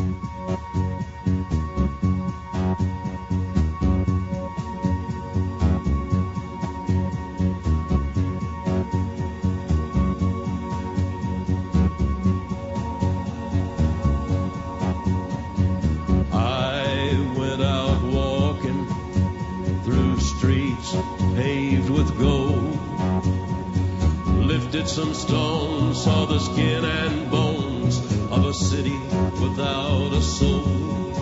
Paved with gold, lifted some stones, saw the skin and bones of a city without a soul.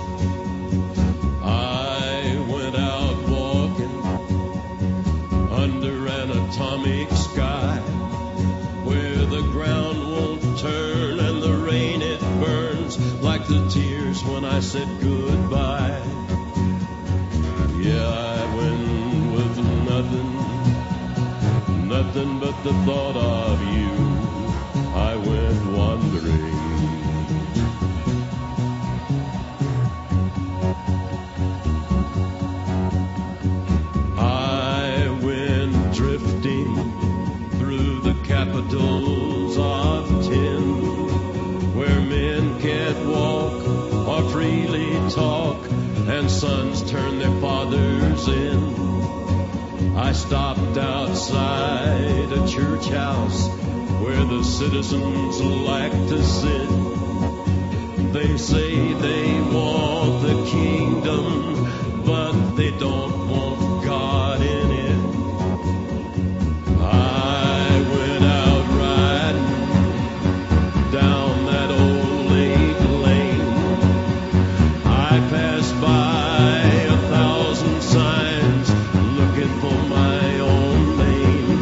I went out walking under an atomic sky, where the ground won't turn and the rain it burns like the tears when I said goodbye. Yeah, I went with nothing but the thought of you. I went wandering. I went drifting through the capitals of tin, where men can't walk or freely talk, and sons turn their fathers in. I stopped outside a church house where the citizens like to sit. They say they want the kingdom, but they don't want God in it. I went out riding down that old lake lane. I passed by 1,000 signs looking for my own name.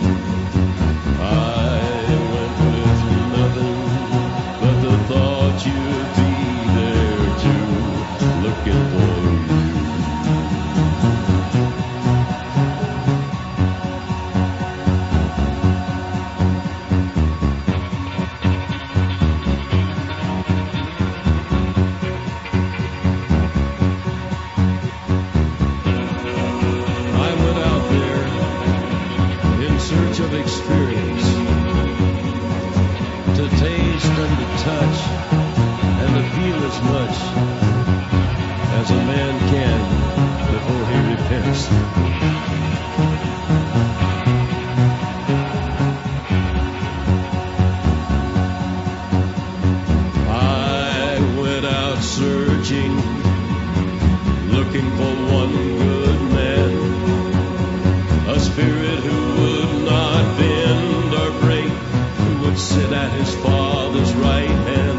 I went with nothing but the thought you'd be there too, looking for you. Search of experience, to taste and to touch and to feel as much as a man can before he repents. I went out searching, looking for one good man, a spirit who would not bend or break, who would sit at his Father's right hand.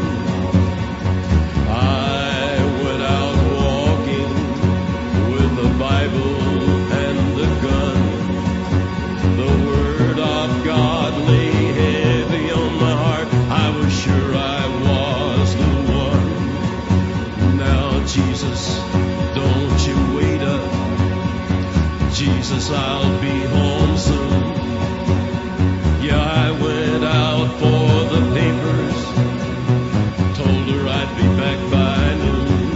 I went out walking with the Bible and the gun. The Word of God lay heavy on my heart. I was sure I was the one. Now, Jesus, don't you wait up. Jesus, I'll be home soon. Yeah, I went out for the papers, told her I'd be back by noon.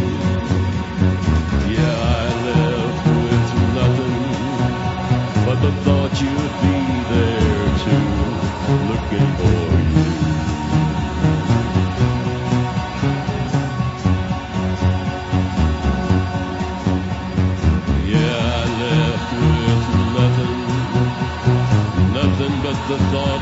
Yeah, I left with nothing but the thought you'd be there too, looking for you. Yeah, I left with nothing but the thought